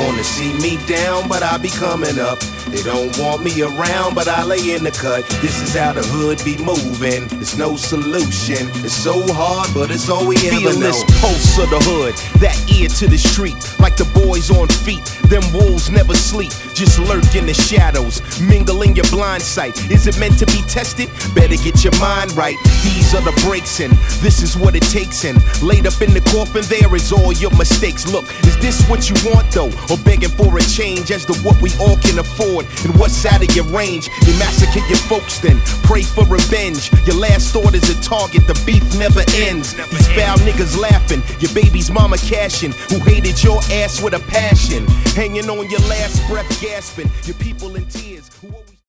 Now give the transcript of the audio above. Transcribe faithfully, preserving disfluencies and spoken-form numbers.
wanna see me down, but I be coming up. They don't want me around, but I lay in the cut. This is how the hood be moving. There's no solution. It's so hard, but it's all we ever know. Feel this pulse of the hood, that ear to the street, like the boys on feet. Them wolves never sleep, just lurk in the shadows, mingle in your blind sight. Is it meant to be tested? Better get your mind right. These are the breaks in, this is what it takes in. Laid up in the coffin, there is all your mistakes. Look, is this what you want though? Or begging for a change as to what we all can afford? And what's out of your range? You massacre your folks then, pray for revenge. Your last thought is a target, the beef never ends. These foul niggas laughing, your baby's mama cashing, who hated your ass with a passion. Hanging on your last breath, gasping, your people in tears who always